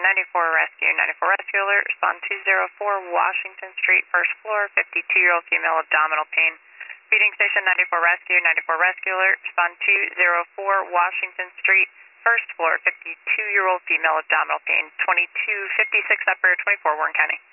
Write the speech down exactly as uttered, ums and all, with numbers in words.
ninety-four Rescue. ninety-four Rescue Alert, respond two zero four Washington Street, first floor, fifty-two-year-old female, abdominal pain. Feeding Station ninety-four Rescue. ninety-four Rescue Alert, respond two zero four Washington Street, first floor, fifty-two-year-old female, abdominal pain. twenty-two fifty-six upper, twenty-four Warren County.